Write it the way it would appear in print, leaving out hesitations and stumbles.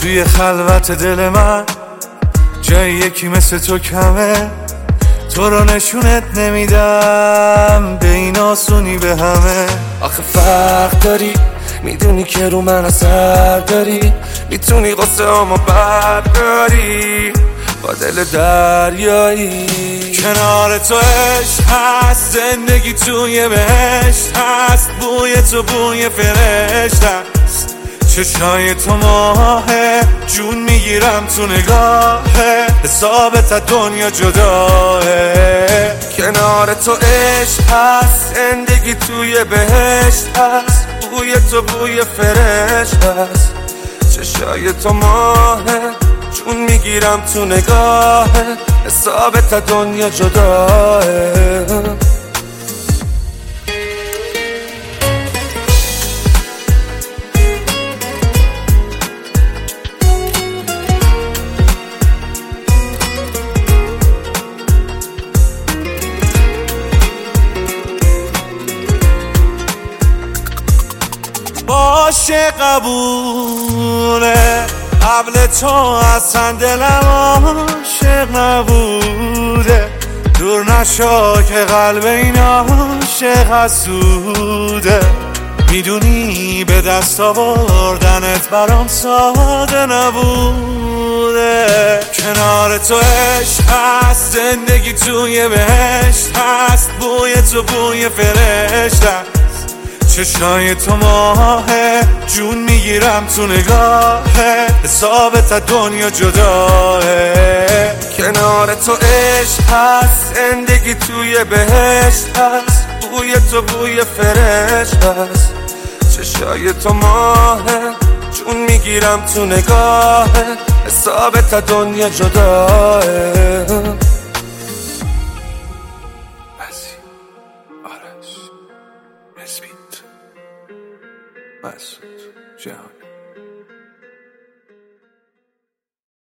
توی خلوت دل من جای یکی مثل تو کمه، تو رو نشونت نمیدم به این آسونی به همه. آخه فرق داری، میدونی که رو من اثر داری، میتونی قصه همو برداری با دل دریایی. کنار تو عشق هست، زندگی توی بهشت هست، بوی تو بوی فرشته است، چشای تو ماهه، جون میگیرم تو نگاهه، حسابت از دنیا جداه. کنار تو عشق هست، زندگی توی بهشت هست، بوی تو بوی فرشته است، چشای تو ماهه، جون میگیرم تو نگاهه، حسابت از دنیا جداه. باشه قبوله، قبل تو اصلا دلم عاشق نبوده، دور نشو که قلب این عاشق حسوده، میدونی به دست آوردنت برام ساده نبوده. کنار تو عشق هست، زندگی توی بهشت هست، بوی تو بوی فرشته است، چشای تو ماهه، جون میگیرم تو نگاهه، حسابت از دنیا جداه. کنار تو عشق هست، زندگی توی بهشت هست، بوی تو بوی فرشته است، چشای تو ماهه، جون میگیرم تو نگاهه، حسابت از دنیا جداه. آرش، مسعود جهانی.